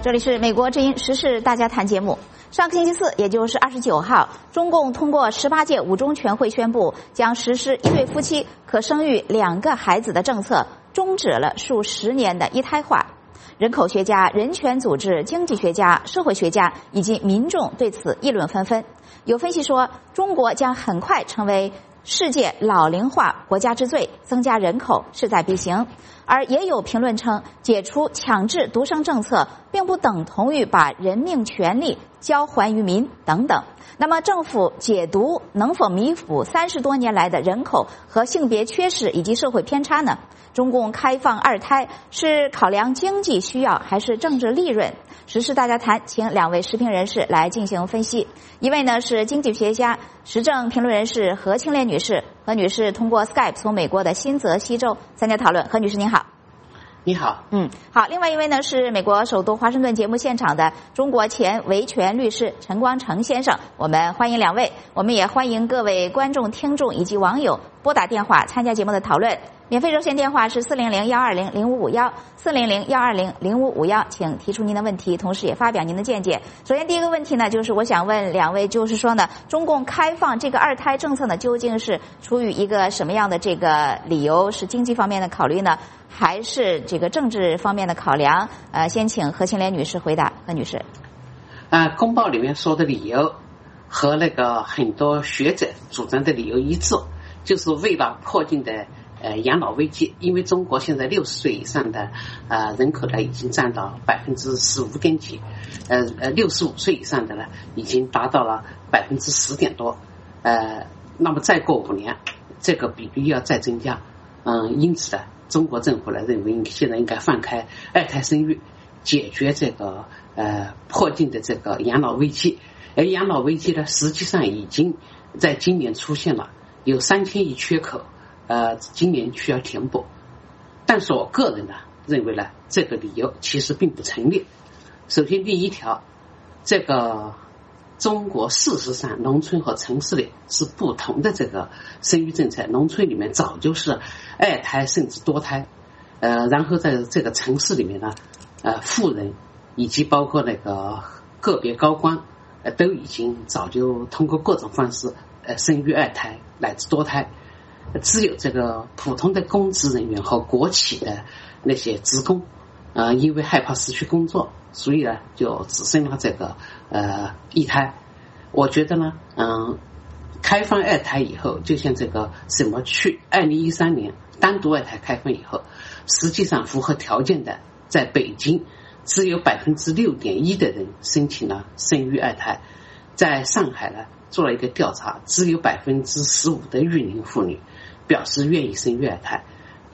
这里是美国之音时事大家谈节目。上个星期四，也就是29号，中共通过18届五中全会宣布，将实施一对夫妻可生育2个孩子的政策，终止了数10年的一胎化。人口学家、人权组织、经济学家、社会学家以及民众对此议论纷纷。有分析说，中国将很快成为世界老龄化国家之最，增加人口势在必行。而也有评论称，解除强制独生政策并不等同于把人命权利交还于民等等。那么政府解读能否弥补30多年来的人口和性别缺失以及社会偏差呢？中共开放2胎是考量经济需要还是政治利润？时事大家谈，请2位时评人士来进行分析。一位呢是经济学家、时政评论人士何庆烈女士。何女士通过 Skype 从美国的新泽西州参加讨论。何女士您好。 你好。 好。另外一位呢是美国首都华盛顿节目现场的中国前维权律师陈光诚先生。我们欢迎2位，我们也欢迎各位观众、听众以及网友拨打电话参加节目的讨论。免费热线电话是400-120-0551，400-120-0551，请提出您的问题，同时也发表您的见解。首先第一个问题呢，就是我想问2位，就是说呢，中共开放这个2胎政策呢，究竟是出于一个什么样的这个理由？是经济方面的考虑呢，还是这个政治方面的考量？先请何庆莲女士回答。何女士。 公报里面说的理由和那个很多学者主张的理由一致，就是为了迫近的养老危机。因为中国现在60岁以上的人口呢已经占到15%几，65岁以上的呢已经达到了10%点多，那么再过5年这个比例要再增加，因此呢中国政府呢认为现在应该放开2胎生育，解决这个迫近的这个养老危机。而养老危机呢实际上已经在今年出现了，有3000亿缺口，今年需要填补。但是我个人呢认为呢这个理由其实并不成立。首先第一条，这个中国事实上农村和城市里是不同的这个生育政策，农村里面早就是2胎甚至多胎，然后在这个城市里面呢，富人以及包括那个个别高官，都已经早就通过各种方式生育2胎乃至多胎。只有这个普通的公职人员和国企的那些职工，因为害怕失去工作，所以呢就只生了这个1胎。我觉得呢，开放2胎以后，就像这个什么2013年单独2胎开放以后，实际上符合条件的，在北京只有6.1%的人申请了生育2胎，在上海呢做了一个调查，只有15%的育龄妇女表示愿意生育2胎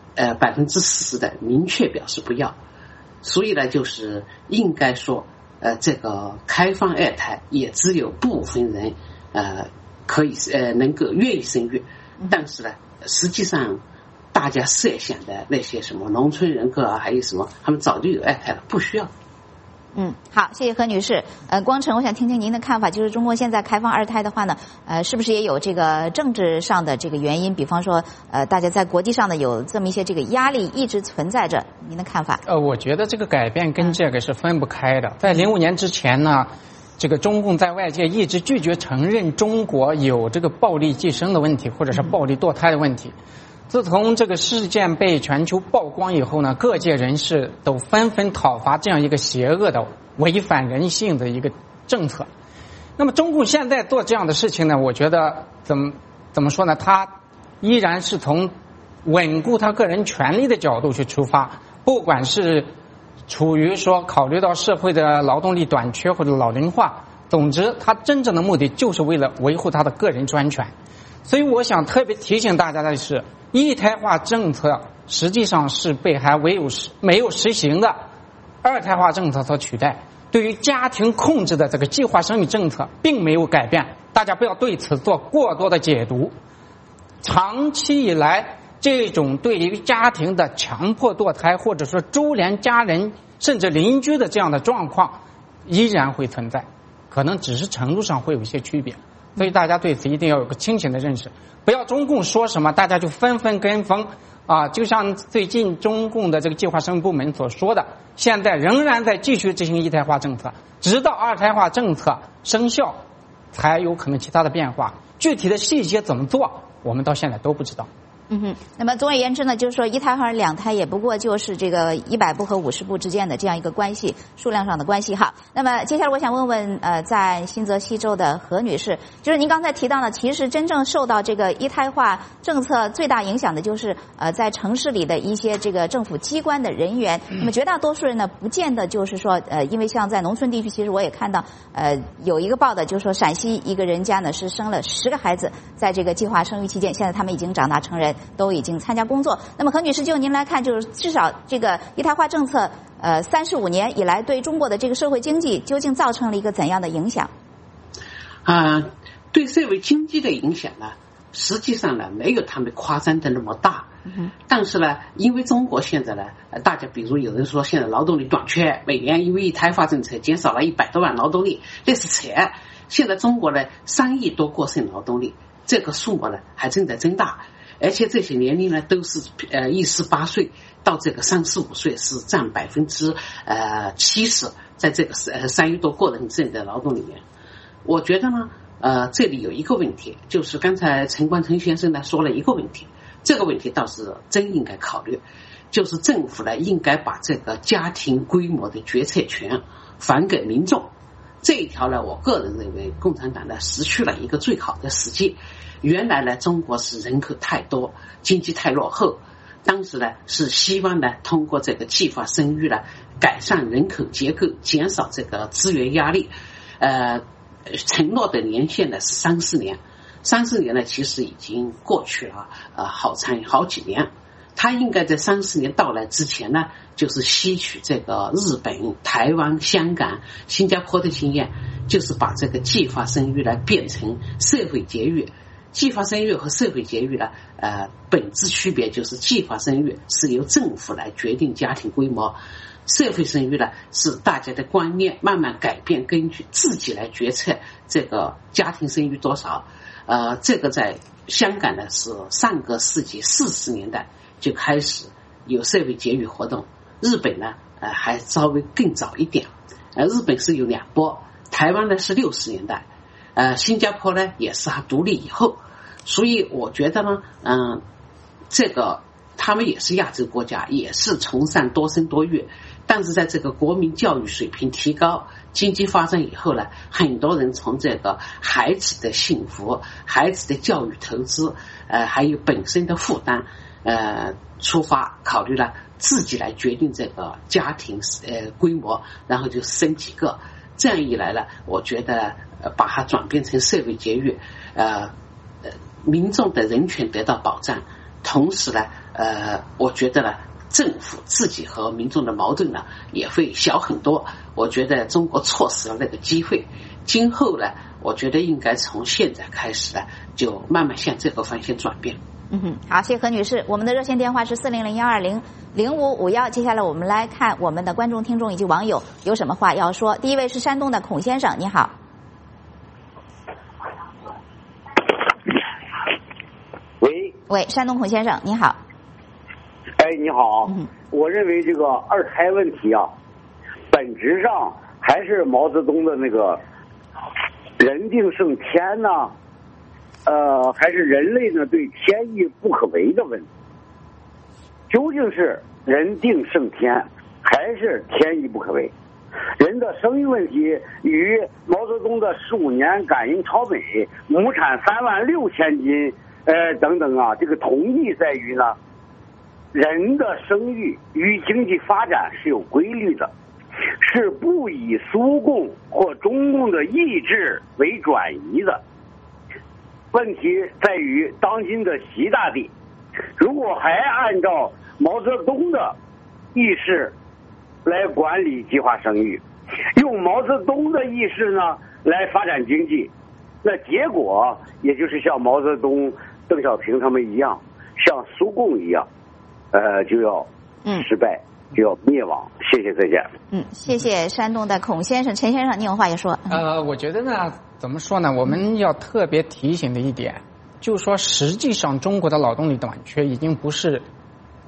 ，40%的明确表示不要。所以呢，就是应该说，这个开放2胎也只有部分人可以能够愿意生育，但是呢，实际上大家设想的那些什么农村人口还有什么，他们早就有2胎了，不需要。 好，谢谢何女士。光诚，我想听听您的看法，就是中国现在开放2胎的话呢，是不是也有这个政治上的这个原因？比方说，大家在国际上呢有这么一些这个压力一直存在着，您的看法？ 我觉得这个改变跟这个是分不开的。在05年之前呢，这个中共在外界一直拒绝承认中国有这个暴力计生的问题，或者是暴力堕胎的问题。自从这个事件被全球曝光以后呢，各界人士都纷纷讨伐这样一个邪恶的、违反人性的一个政策。那么中共现在做这样的事情呢，我觉得怎么说呢？他依然是从稳固他个人权利的角度去出发，不管是处于说考虑到社会的劳动力短缺或者老龄化，总之他真正的目的就是为了维护他的个人专权。所以我想特别提醒大家的是，1胎化政策实际上是被还没有实行的2胎化政策所取代。对于家庭控制的这个计划生育政策并没有改变，大家不要对此做过多的解读。长期以来，这种对于家庭的强迫堕胎，或者说株连家人甚至邻居的这样的状况依然会存在，可能只是程度上会有一些区别。所以大家对此一定要有个清醒的认识，不要中共说什么大家就纷纷跟风， 就像最近中共的这个计划生育部门所说的，现在仍然在继续执行一胎化政策，直到二胎化政策生效，才有可能其他的变化。具体的细节怎么做，我们到现在都不知道。 那么总而言之呢，就是说一胎和两胎也不过就是这个100步和50步之间的这样一个关系，数量上的关系哈。那么接下来我想问问在新泽西州的何女士，就是您刚才提到呢，其实真正受到这个一胎化政策最大影响的就是在城市里的一些这个政府机关的人员。那么绝大多数人呢，不见得就是说因为像在农村地区，其实我也看到有一个报道，就是说陕西一个人家呢是生了10个孩子，在这个计划生育期间，现在他们已经长大成人，都已经参加工作。那么何女士，就您来看，就是至少这个一胎化政策35年以来对中国的这个社会经济究竟造成了一个怎样的影响？ 对社会经济的影响呢，实际上呢没有他们夸张的那么大。但是呢，因为中国现在呢，大家比如有人说现在劳动力短缺，每年因为一胎化政策减少了100多万劳动力，那是扯。现在中国呢3亿多过剩劳动力，这个数目呢还正在增大。而且这些年龄呢都是18岁到这个35岁，是占70%，在这个3亿多过人证的劳动里面。我觉得呢这里有一个问题，就是刚才陈冠成先生呢说了一个问题，这个问题倒是真应该考虑，就是政府呢应该把这个家庭规模的决策权还给民众。这一条呢，我个人认为共产党呢失去了一个最好的时机。原来呢，中国是人口太多，经济太落后，当时呢是希望呢通过这个计划生育呢改善人口结构，减少这个资源压力。承诺的年限呢是30年，30年呢其实已经过去了好几年。他应该在30年到来之前呢，就是吸取这个日本、台湾、香港、新加坡的经验，就是把这个计划生育呢变成社会节育。计划生育和社会节育呢本质区别就是计划生育是由政府来决定家庭规模，社会生育呢是大家的观念慢慢改变，根据自己来决策这个家庭生育多少。这个在香港呢是上个世纪40年代就开始有社会节育活动，日本呢还稍微更早一点。日本是有2波，台湾呢是60年代，新加坡呢也是它独立以后。所以我觉得呢这个他们也是亚洲国家，也是崇尚多生多育，但是在这个国民教育水平提高、经济发展以后呢，很多人从这个孩子的幸福、孩子的教育投资还有本身的负担出发，考虑了自己来决定这个家庭规模，然后就生几个。这样一来呢，我觉得把它转变成社会节育，民众的人权得到保障，同时呢我觉得呢政府自己和民众的矛盾呢也会小很多。我觉得中国错失了那个机会，今后呢我觉得应该从现在开始呢就慢慢向这个方向转变。 好，谢谢何女士。我们的热线电话是400-120-0551。接下来我们来看我们的观众、听众以及网友有什么话要说。第一位是山东的孔先生，你好。喂，山东孔先生，你好。 你好。我认为这个二胎问题啊，本质上还是毛泽东的那个人定胜天呢，还是人类呢对天意不可为的问题。究竟是人定胜天，还是天意不可为？人的生育问题与毛泽东的15年赶英超美、亩产36000斤等等啊，这个同意在于呢，人的生育与经济发展是有规律的，是不以苏共或中共的意志为转移的。问题在于当今的习大帝，如果还按照毛泽东的意识来管理计划生育，用毛泽东的意识呢来发展经济，那结果也就是像毛泽东、邓小平他们一样，像苏共一样，就要失败，就要灭亡。谢谢，再见。 谢谢山东的孔先生。陈先生，你有话要说？ 我觉得呢，怎么说呢？我们要特别提醒的一点，就是说，实际上中国的劳动力短缺已经不是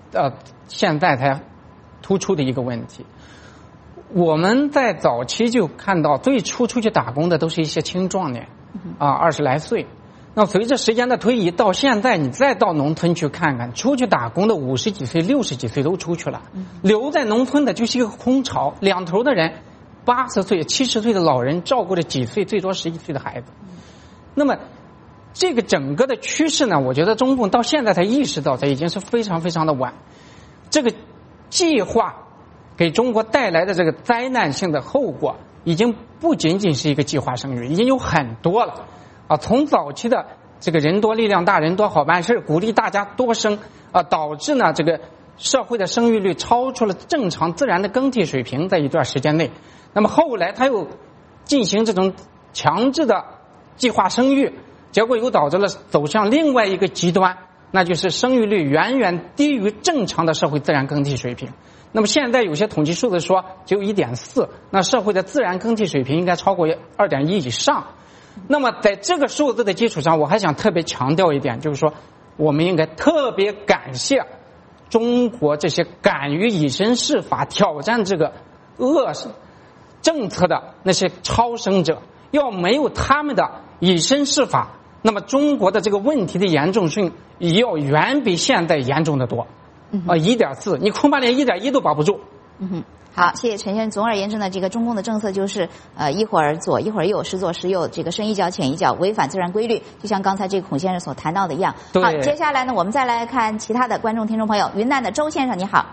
现在才突出的一个问题。我们在早期就看到，最初出去打工的都是一些青壮年，20来岁。那随着时间的推移，到现在你再到农村去看看，出去打工的50几岁、60几岁都出去了，留在农村的就是一个空巢，两头的人，80岁、70岁的老人照顾着几岁，最多11岁的孩子。那么这个整个的趋势呢，我觉得中共到现在才意识到，这已经是非常非常的晚。这个计划给中国带来的这个灾难性的后果，已经不仅仅是一个计划生育，已经有很多了。从早期的这个人多力量大，人多好办事，鼓励大家多生，导致呢这个社会的生育率超出了正常自然的更替水平，在一段时间内。那么后来他又进行这种强制的计划生育，结果又导致了走向另外一个极端，那就是生育率远远低于正常的社会自然更替水平。那么现在有些统计数字说只有 1.4， 那社会的自然更替水平应该超过 2.1 以上。那么在这个数字的基础上，我还想特别强调一点，就是说我们应该特别感谢中国这些敢于以身试法挑战这个恶政策的那些超生者，要没有他们的以身试法，那么中国的这个问题的严重性要远比现在严重的多。1.4，你恐怕连1.1都保不住。 好，谢谢陈先生。总而言之呢，这个中共的政策就是一会儿左一会儿右，时左时右，这个深一脚浅一脚，违反自然规律，就像刚才这个孔先生所谈到的一样。好，接下来呢，我们再来看其他的观众听众朋友。云南的周先生，你好。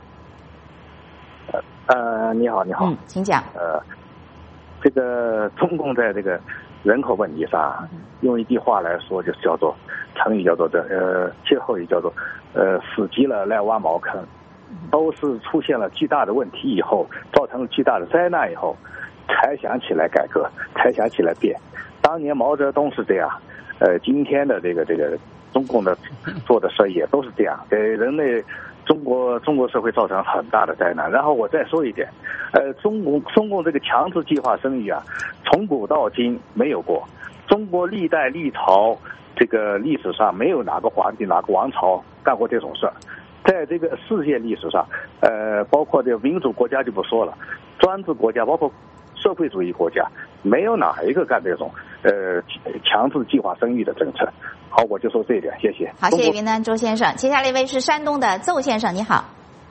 你好，你好。 请讲。 这个中共在这个人口问题上，用一句话来说，就是叫做成语叫做歇后语叫做死急了赖挖茅坑。都是出现了巨大的问题以后，造成了巨大的灾难以后，才想起来改革，才想起来变。当年毛泽东是这样，今天的这个中共的做的事也都是这样，给人类中国社会造成很大的灾难。然后我再说一点，中共这个强制计划生育啊，从古到今没有过，中国历代历朝这个历史上没有哪个皇帝哪个王朝干过这种事儿。在这个世界历史上，包括这个民主国家就不说了，专制国家包括社会主义国家，没有哪一个干这种强制计划生育的政策。好，我就说这一点，谢谢。 好，谢谢云南周先生。接下来一位是山东的邹先生，你好。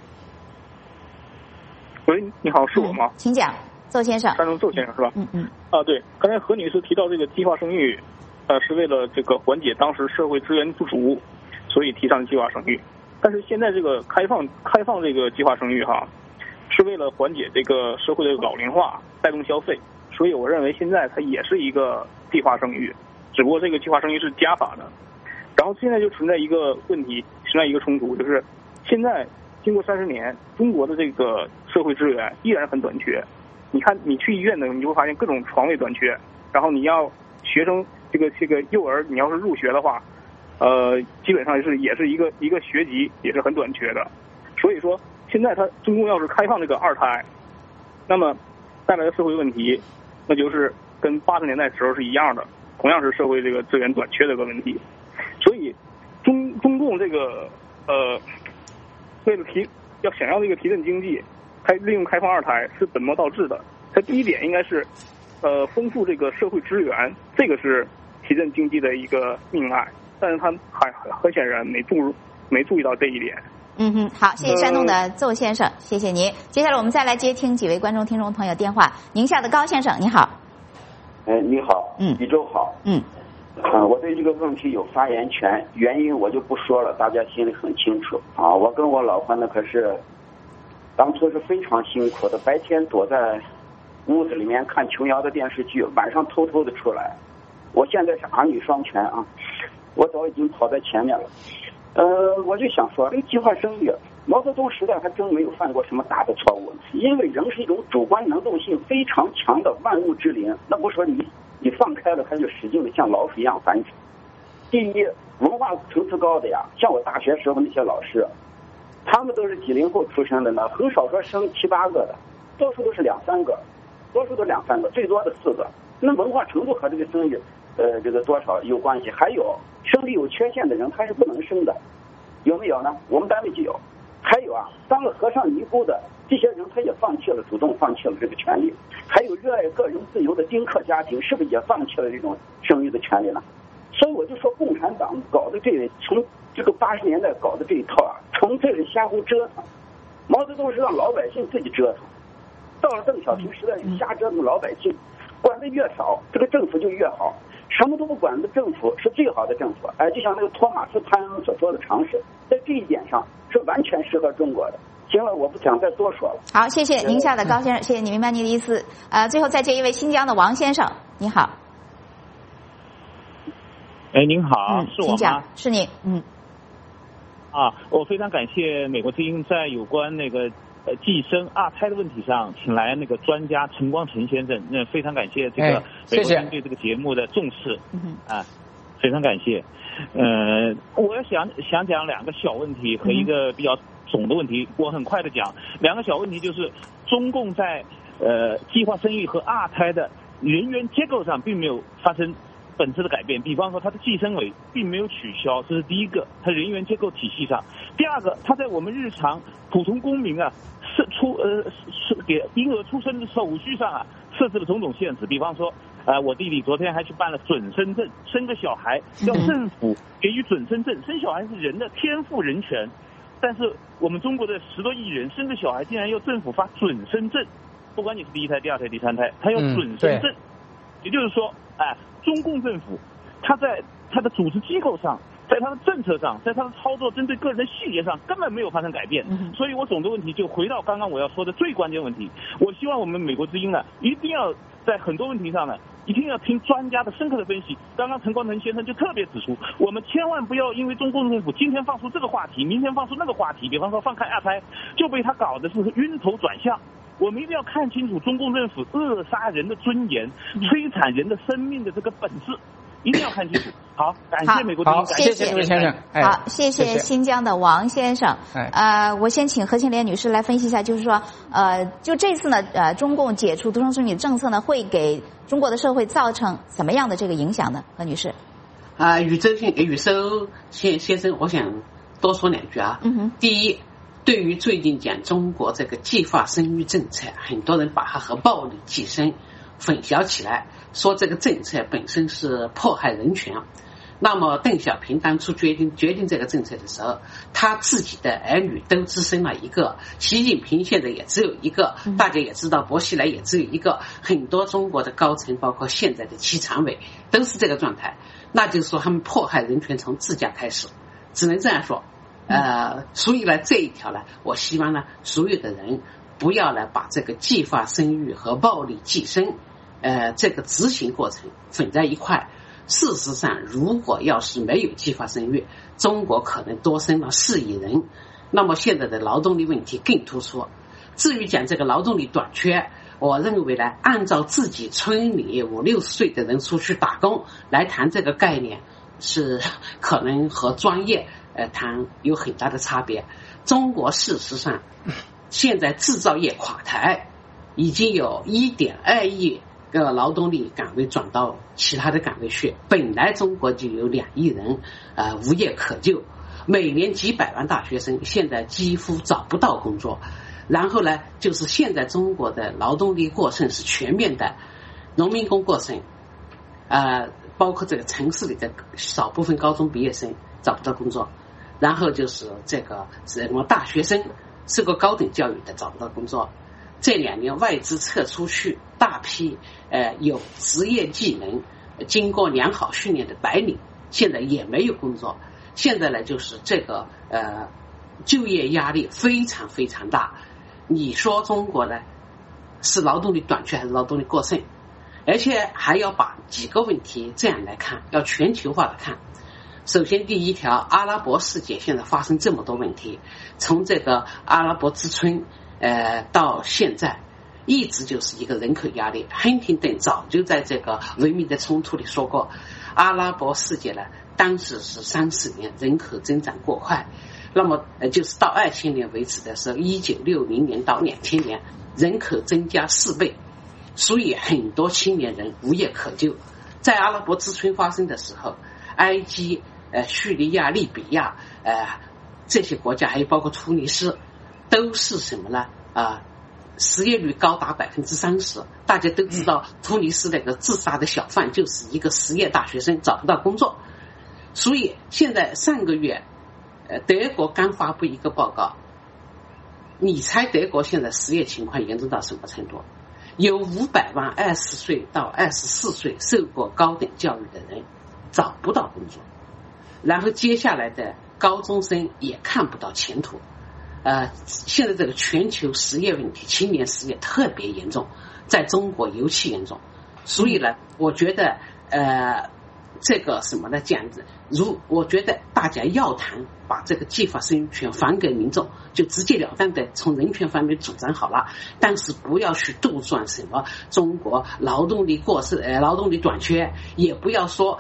喂，你好，是我吗？ 请讲，邹先生。 山东邹先生是吧？对，刚才何女士提到这个计划生育，是为了这个缓解当时社会资源不足，所以提倡计划生育。但是现在这个开放这个计划生育是为了缓解这个社会的老龄化，带动消费，所以我认为现在它也是一个计划生育，只不过这个计划生育是加法的。然后现在就存在一个问题，存在一个冲突，就是现在经过30年，中国的这个社会资源依然很短缺。你看，你去医院呢，你就会发现各种床位短缺，然后你要学生这个幼儿，你要是入学的话。基本上也是一个学籍也是很短缺的，所以说现在中共要是开放这个2胎，那么带来的社会问题，那就是跟80年代时候是一样的，同样是社会这个资源短缺的一个问题。所以中共这个为了要想要这个提振经济，利用开放2胎是本末倒置的。它第一点应该是丰富这个社会资源，这个是提振经济的一个命脉。但是他很显然没注意到这一点。 好，谢谢山东的邹先生，谢谢您。接下来我们再来接听几位观众听众朋友电话。宁夏的高先生，你好。 你好，宇宙好。我对这个问题有发言权，原因我就不说了，大家心里很清楚啊。我跟我老婆呢，可是当初是非常辛苦的，白天躲在屋子里面看琼瑶的电视剧，晚上偷偷的出来。我现在是儿女双全啊，我早已经跑在前面了。我就想说，这个计划生育，毛泽东时代还真没有犯过什么大的错误，因为人是一种主观能动性非常强的万物之灵，那不说你放开了，它就使劲的像老鼠一样繁殖。第一，文化层次高的呀，像我大学时候那些老师，他们都是90后出生的呢，很少说生7、8个的，多数都是2、3个，最多的4个。那文化程度和这个生育这个多少有关系。还有生理有缺陷的人他是不能生的，有没有呢？我们单位就有， 还有啊，当了和尚尼姑的这些人，他也主动放弃了这个权利。还有热爱个人自由的丁克家庭，是不是也放弃了这种生育的权利呢？所以我就说，共产党搞的从这个80年代搞的这一套啊，纯粹是瞎胡折腾。毛泽东是让老百姓自己折腾，到了邓小平时代就瞎折腾老百姓，管的越少，这个政府就越好，什么都不管的政府是最好的政府。哎，就像那个托马斯潘恩所说的常识，在这一点上是完全适合中国的。行了，我不想再多说了。 好，谢谢宁夏的高先生，谢谢你明白您的意思。最后再接一位新疆的王先生，你好。 哎，您好，是我吗？ 是你， 我非常感谢美国之音在有关那个计生二胎的问题上，请来那个专家陈光诚先生，非常感谢这个美国之音对这个节目的重视，非常感谢。我想讲两个小问题和一个比较总的问题，我很快的讲。两个小问题就是中共在计划生育和二胎的人员结构上并没有发生本质的改变，比方说它的计生委并没有取消，这是第一个，它人员结构体系上。第二个，它在我们日常普通公民啊给婴儿出生的手续上啊设置了种种限制，比方说我弟弟昨天还去办了准生证，生个小孩要政府给予准生证，生小孩是人的天赋人权，但是我们中国的10多亿人生个小孩竟然要政府发准生证，不管你是第一胎、第二胎、第三胎，他要准生证，也就是说，中共政府他在他的组织机构上，在他的政策上，在他的操作针对个人的细节上根本没有发生改变。所以我总的问题就回到刚刚我要说的最关键问题，我希望我们美国之音呢一定要在很多问题上呢一定要听专家的深刻的分析。刚刚陈光诚先生就特别指出，我们千万不要因为中共政府今天放出这个话题，明天放出那个话题，比方说放开二胎，就被他搞的是晕头转向。我们一定要看清楚中共政府扼杀人的尊严、摧残人的生命的这个本质，一定要看清楚。好，感谢美国之音， 谢谢这位先生。 好，谢谢新疆的王先生。我先请何庆莲女士来分析一下，就是说，就这次呢，中共解除独生子女政策呢，会给中国的社会造成什么样的这个影响呢？何女士。 宇收先生，我想多说两句啊。第一。对于最近讲中国这个计划生育政策，很多人把它和暴力计生混淆起来，说这个政策本身是迫害人权。那么邓小平当初决定这个政策的时候，他自己的儿女都只生了一个，习近平现在也只有一个，大家也知道薄熙来也只有一个，很多中国的高层包括现在的7常委都是这个状态，那就是说他们迫害人权从自家开始，只能这样说。所以呢，这一条呢，我希望呢，所有的人不要来把这个计划生育和暴力计生，这个执行过程混在一块。事实上，如果要是没有计划生育，中国可能多生了4亿人。那么现在的劳动力问题更突出。至于讲这个劳动力短缺，我认为呢，按照自己村里50、60岁的人出去打工来谈这个概念，是可能和专业谈有很大的差别。中国事实上现在制造业垮台，已经有1.2亿个劳动力岗位转到其他的岗位去，本来中国就有2亿人无业可就，每年几百万大学生现在几乎找不到工作。然后呢，就是现在中国的劳动力过剩是全面的，农民工过剩，包括这个城市里的少部分高中毕业生找不到工作，然后就是这个什么大学生受过高等教育的找不到工作。这2年外资撤出去大批有职业技能、经过良好训练的白领，现在也没有工作。现在呢，就是这个就业压力非常非常大。你说中国呢是劳动力短缺还是劳动力过剩？而且还要把几个问题这样来看，要全球化的看。首先第一条，阿拉伯世界现在发生这么多问题，从这个阿拉伯之春到现在一直就是一个人口压力。亨廷顿早就在这个文明的冲突里说过，阿拉伯世界呢当时是30年人口增长过快，那么就是到2000年为止的时候，1960年到2000年人口增加4倍，所以很多青年人无业可就。在阿拉伯之春发生的时候，埃及、叙利亚、利比亚这些国家，还有包括突尼斯，都是什么呢？失业率高达30%。大家都知道，突尼斯那个自杀的小贩就是一个失业大学生，找不到工作。所以现在上个月，德国刚发布一个报告，你猜德国现在失业情况严重到什么程度？有500万20岁到24岁受过高等教育的人找不到工作，然后接下来的高中生也看不到前途。现在这个全球失业问题，青年失业特别严重，在中国尤其严重。所以呢，我觉得这个什么呢？这样子，我觉得大家要谈把这个计划生育权还给民众，就直截了当的从人权方面主张好了，但是不要去杜撰什么中国劳动力劳动力短缺，也不要说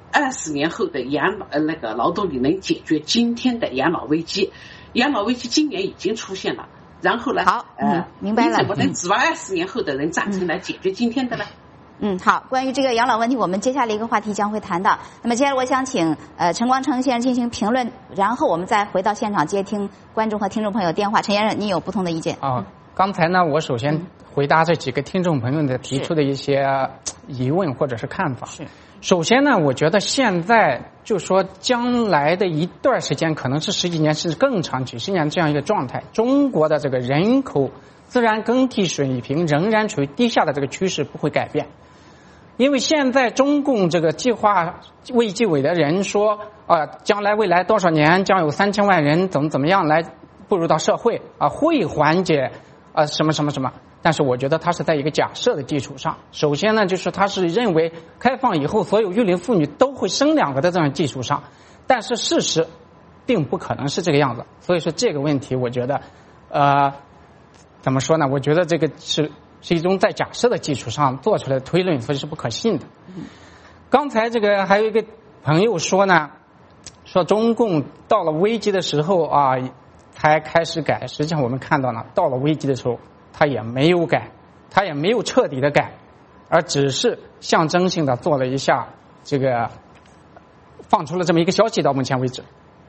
20年后的劳动力能解决今天的养老危机。养老危机今年已经出现了，然后呢？ 好，明白了。 你怎么能指望20年后的人站出来解决今天的呢？ 好，关于这个养老问题，我们接下来一个话题将会谈到。那么接下来我想请陈光诚先生进行评论，然后我们再回到现场接听观众和听众朋友电话。陈先生，你有不同的意见？ 刚才呢，我首先回答这几个听众朋友的提出的一些疑问或者是看法。首先呢，我觉得现在就说将来的一段时间，可能是10几年甚至更长几十年这样一个状态，中国的这个人口自然更替水平仍然处于低下的这个趋势不会改变。因为现在中共这个计划卫计委的人说将来未来多少年将有3000万人怎么样来步入到社会会缓解什么，但是我觉得他是在一个假设的基础上。首先呢，就是他是认为开放以后所有育龄妇女都会生2个的这样基础上，但是事实并不可能是这个样子。所以说这个问题我觉得怎么说呢，我觉得这个是一种在假设的基础上做出来的推论，所以是不可信的。刚才这个还有一个朋友说呢，说中共到了危机的时候才开始改，实际上我们看到呢，到了危机的时候他也没有改，他也没有彻底的改，而只是象征性的做了一下这个放出了这么一个消息，到目前为止。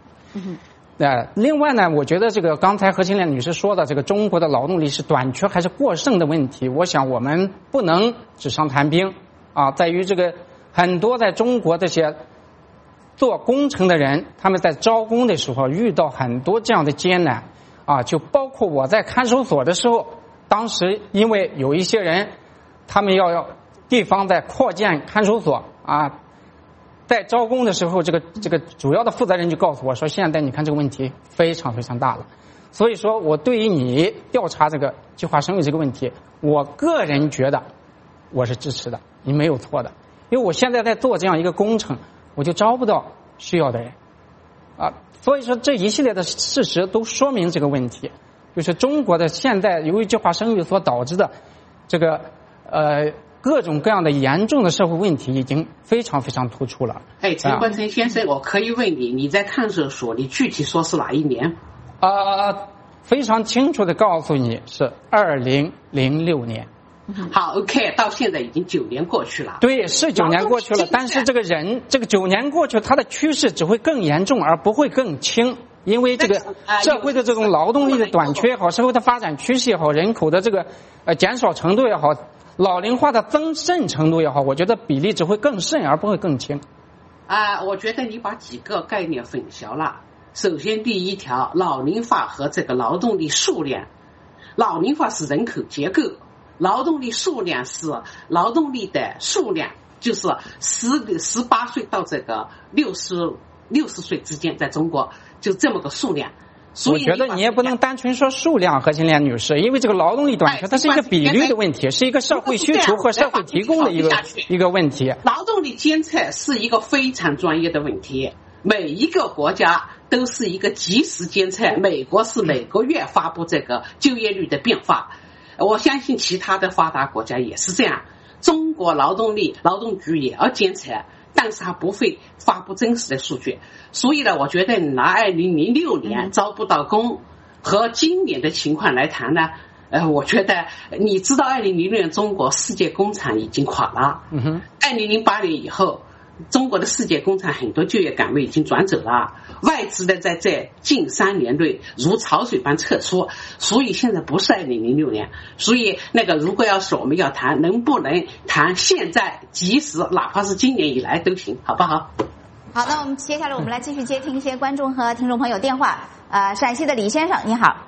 另外呢，我觉得这个刚才何青莲女士说的这个中国的劳动力是短缺还是过剩的问题，我想我们不能纸上谈兵在于这个很多在中国这些做工程的人，他们在招工的时候遇到很多这样的艰难就包括我在看守所的时候，当时因为有一些人他们要地方在扩建看守所在招工的时候，这个主要的负责人就告诉我说，现在你看这个问题非常非常大了。所以说我对于你调查这个计划生育这个问题，我个人觉得我是支持的，你没有错的。因为我现在在做这样一个工程，我就招不到需要的人所以说这一系列的事实都说明这个问题，就是中国的现在由于计划生育所导致的这个各种各样的严重的社会问题已经非常非常突出了。 陈光诚先生，我可以问你在看守所你具体说是哪一年？ 非常清楚的告诉你是2006年。 好 ，OK， 到现在已经9年过去了。对， 是9年过去了，但是这个9年过去，它的趋势只会更严重，而不会更轻。因为这个社会的这种劳动力的短缺也好，社会的发展趋势也好，人口的这个减少程度也好，老龄化的增甚程度也好，我觉得比例只会更甚而不会更轻。 我觉得你把几个概念混淆了。首先第一条，老龄化和这个劳动力数量，老龄化是人口结构，劳动力数量是劳动力的数量，就是18岁到这个60岁之间，在中国就这么个数量。所以我觉得你也不能单纯说数量，何青莲女士，因为这个劳动力短缺它是一个比率的问题，是一个社会需求和社会提供的一个问题。 劳动力监测是一个非常专业的问题，每一个国家都是一个即时监测，美国是每个月发布这个就业率的变化，我相信其他的发达国家也是这样。中国劳动局也要监测，但是它不会发布真实的数据。所以呢，我觉得你拿2006年招不到工和今年的情况来谈呢，我觉得你知道2006年中国世界工厂已经垮了，2008年以后中国的世界工厂很多就业岗位已经转走了，外资的在近3年内如潮水般撤出，所以现在不是2006年。所以如果要是我们要谈，能不能谈现在即时，哪怕是今年以来都行，好不好？ 好，那我们接下来我们来继续接听一些观众和听众朋友电话。陕西的李先生，你好。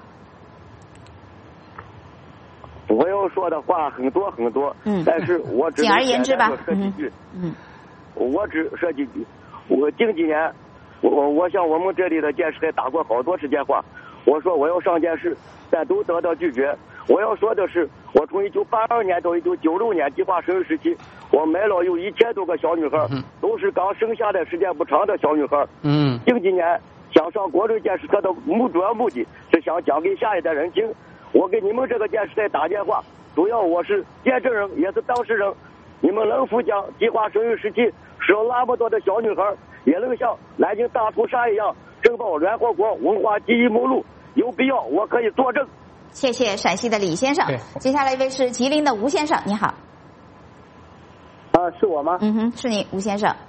我要说的话很多很多，但是我只简而言之吧， 说几句。我只说几句。我近几年，我向我们这里的电视台打过好多次电话，我说我要上电视，但都得到拒绝。我要说的是，我从1982年到1996年计划生育时期，我买了有1000多个小女孩，都是刚生下来时间不长的小女孩。近几年想上国内电视台的主要目的是想讲给下一代人听。我给你们这个电视台打电话，主要我是见证人，也是当事人。你们能否将计划生育时期使用那么多的小女孩，也能像南京大屠杀一样申报联合国文化记忆目录？有必要我可以作证。 谢谢陕西的李先生。接下来一位是吉林的吴先生，你好。 是我吗？ 是你，吴先生。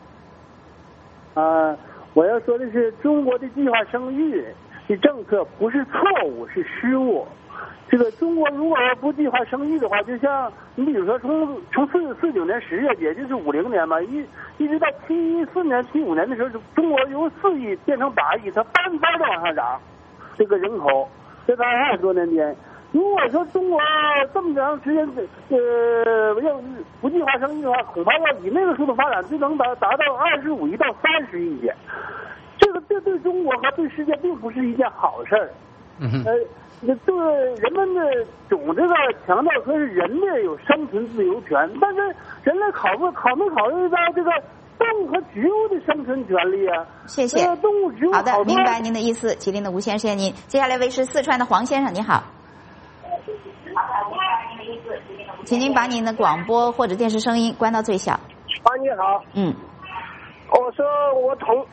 我要说的是，中国的计划生育的政策不是错误，是失误。这个中国如果要不计划生育的话，就像你比如说从49年10月，也就是50年嘛，一直到74年、75年的时候，中国由4亿变成8亿，它翻番的往上涨，这个人口在它20多年间。如果说中国这么长时间要不计划生育的话，恐怕要以那个速度发展，就能达到25亿到30亿去。这对中国和对世界并不是一件好事儿。对人们的总这个强调说是人类有生存自由权，但是人类考没考虑到这个动物和植物的生存权利啊？ 谢谢。 动物植物好的，明白您的意思。吉林的吴先生，谢谢您。接下来一位是四川的黄先生，你好。请您把您的广播或者电视声音关到最小。 你好。我说我同。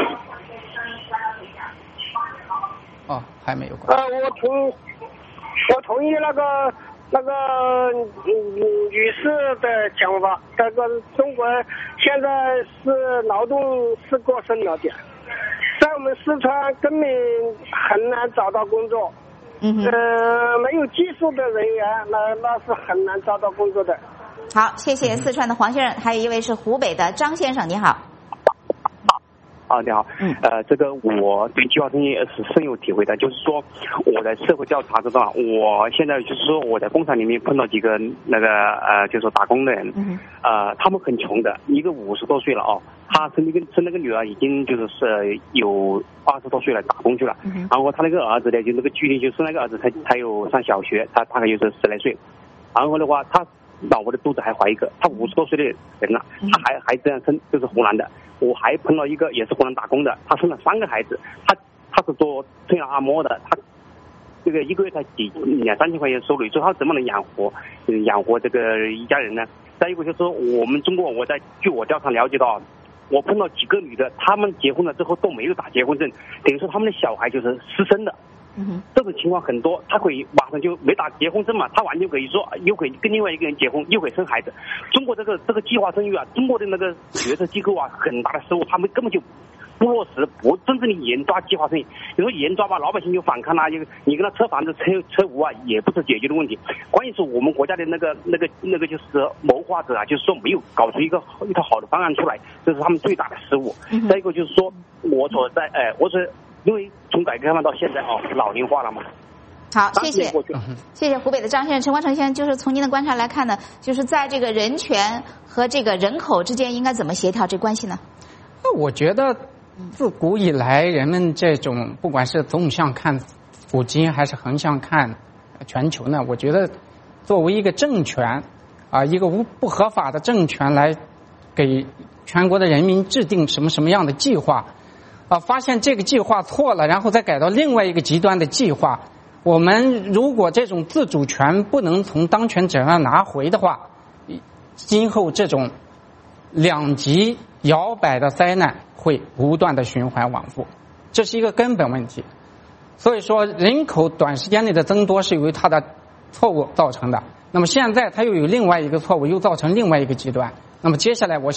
还没有关。 我同意那个女士的讲法。这个中国现在是劳动是过剩了点，在我们四川根本很难找到工作。没有技术的人员，那是很难找到工作的。 好，谢谢四川的黄先生，还有一位是湖北的张先生，你好。 你好。这个我对计划生育是深有体会的，就是说我在社会调查之中，我现在就是说我在工厂里面碰到几个就是说打工的人，他们很穷的，一个50多岁了他生那个女儿已经就是有20多岁了，打工去了，然后他那个儿子呢，就那个距离就生那个儿子才有上小学，他大概就是10来岁，然后的话他老婆的肚子还怀一个，他50多岁的人了，他还这样生，就是湖南的。我还碰到一个也是湖南打工的，他生了3个孩子，他是做推拿按摩的，他这个一个月才2、3千块钱收入，说他怎么能养活这个一家人呢？再一个就是说我们中国，据我调查了解到，我碰到几个女的，她们结婚了之后都没有打结婚证，等于说他们的小孩就是私生的。这种情况很多，他可以马上就没打结婚证嘛，他完全可以说又可以跟另外一个人结婚，又可以生孩子。中国这个计划生育中国的那个决策机构很大的失误，他们根本就不落实，不真正的严抓计划生育。你说严抓吧，老百姓就反抗你跟他扯房子扯屋也不是解决的问题。关键是我们国家的那个就是谋划者就是说没有搞出一套好的方案出来，这是他们最大的失误。再一个就是说，我说因为从改革开放到现在老龄化了嘛。 好，谢谢湖北的张先生。陈光诚先生，就是从您的观察来看呢，就是在这个人权和这个人口之间应该怎么协调这关系呢？ 我觉得自古以来人们这种不管是纵向看古今还是横向看全球呢，我觉得作为一个政权一个不合法的政权来给全国的人民制定什么样的计划发现这个计划错了，然后再改到另外一个极端的计划。我们如果这种自主权不能从当权者上拿回的话，今后这种两极摇摆的灾难会不断的循环往复，这是一个根本问题。所以说人口短时间内的增多是由于它的错误造成的，那么现在它又有另外一个错误，又造成另外一个极端。那么接下来我想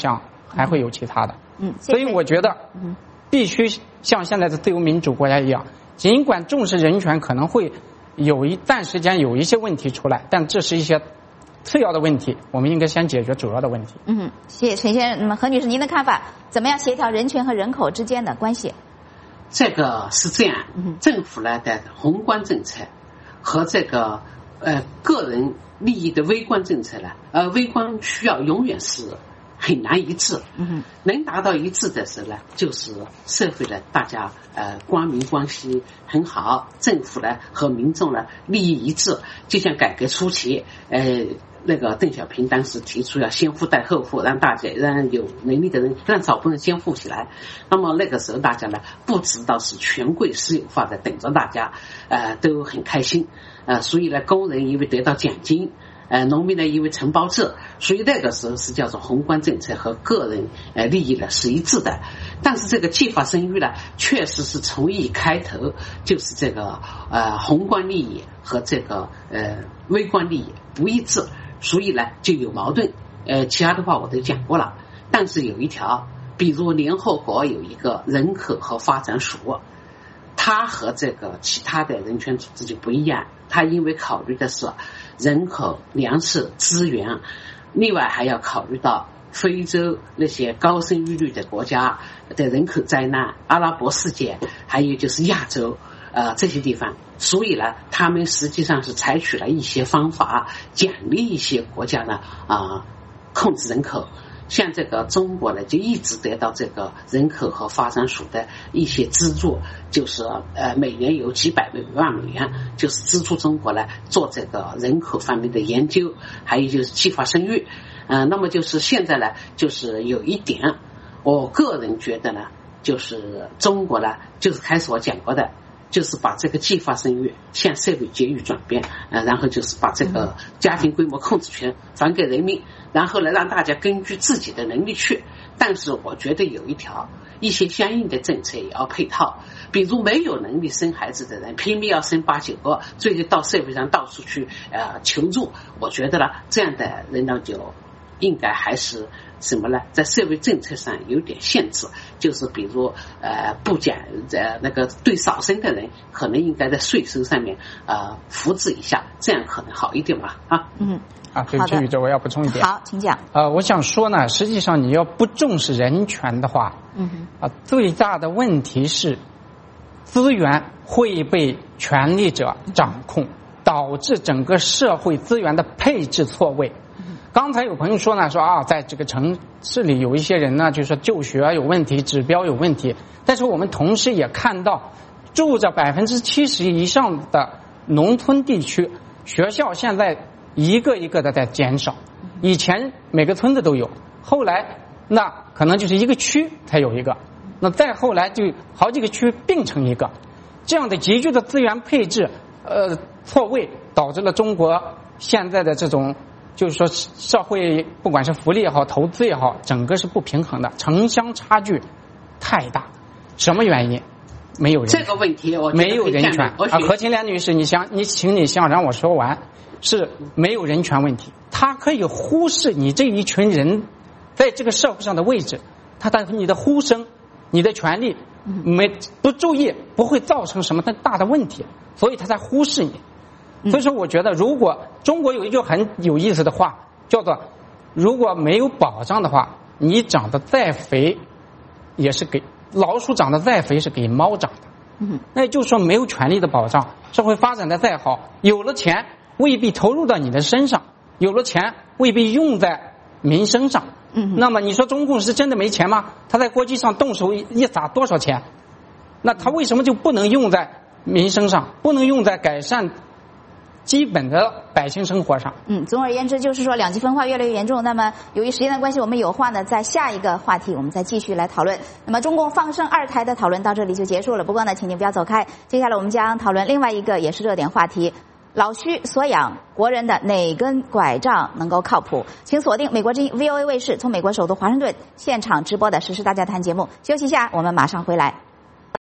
还会有其他的。所以我觉得，必须像现在的自由民主国家一样，尽管重视人权，可能会有一段时间有一些问题出来，但这是一些次要的问题，我们应该先解决主要的问题。 谢谢陈先生。那么何女士，您的看法怎么样协调人权和人口之间的关系？ 这个是这样，政府呢的宏观政策和这个个人利益的微观政策呢，微观需要永远是很难一致。能达到一致的时候呢，就是社会呢大家官民关系很好，政府呢和民众呢利益一致。就像改革初期，那个邓小平当时提出要先富带后富，让有能力的人，让少部分人先富起来。那么那个时候大家呢不知道是权贵私有化的等着大家，都很开心。所以呢工人因为得到奖金，农民呢因为承包制，所以那个时候是叫做宏观政策和个人利益呢是一致的。但是这个计划生育呢，确实是从一开头就是这个宏观利益和这个微观利益不一致，所以呢就有矛盾。其他的话我都讲过了，但是有一条，比如联合国有一个人口和发展署，它和这个其他的人权组织就不一样，它因为考虑的是人口、粮食、资源，另外还要考虑到非洲那些高生育率的国家的人口灾难，阿拉伯世界，还有就是亚洲这些地方。所以呢他们实际上是采取了一些方法，奖励一些国家呢控制人口。像这个中国呢就一直得到这个人口和发展署的一些资助，就是每年有几百万美元，就是资助中国呢做这个人口方面的研究，还有就是计划生育。那么就是现在呢就是有一点我个人觉得呢，就是中国呢就是开始我讲过的，就是把这个计划生育向社会节育转变，然后就是把这个家庭规模控制权还给人民，然后呢让大家根据自己的能力去。但是我觉得有一些相应的政策也要配套，比如没有能力生孩子的人拼命要生8、9个，最后到社会上到处去求助，我觉得呢这样的人呢就应该还是什么呢，在社会政策上有点限制，就是比如不讲那个对少生的人可能应该在税收上面扶持一下，这样可能好一点吧。 对不起宇哲，我要补充一点。 好，请讲。 我想说呢，实际上你要不重视人权的话，最大的问题是资源会被权力者掌控，导致整个社会资源的配置错位。刚才有朋友说呢，在这个城市里有一些人呢，就是说就学有问题，指标有问题。但是我们同时也看到，住着70%以上的农村地区，学校现在一个一个的在减少。以前每个村子都有，后来那可能就是一个区才有一个，那再后来就好几个区并成一个，这样的急剧的资源配置错位，导致了中国现在的这种就是说社会不管是福利也好，投资也好，整个是不平衡的，城乡差距太大。什么原因？没有人权。这个问题我没有人权。何青莲女士，请你先让我说完。是没有人权问题，他可以忽视你这一群人在这个社会上的位置，你的呼声、你的权利不注意，不会造成什么大的问题，所以他才忽视你。所以说我觉得如果中国有一句很有意思的话，叫做如果没有保障的话，你长得再肥也是给老鼠长得再肥是给猫长的。那也就是说没有权利的保障，社会发展的再好，有了钱未必投入到你的身上，有了钱未必用在民生上。那么你说中共是真的没钱吗？他在国际上动手一撒多少钱？那他为什么就不能用在民生上，不能用在改善基本的百姓生活上？ 总而言之就是说两极分化越来越严重。那么由于时间的关系，我们有话呢在下一个话题我们再继续来讨论。那么中共放生2胎的讨论到这里就结束了，不过呢请您不要走开，接下来我们将讨论另外一个也是热点话题，老需所养，国人的哪根拐杖能够靠谱？请锁定美国之音 VOA 卫视从美国首都华盛顿现场直播的时事大家谈节目。休息一下，我们马上回来。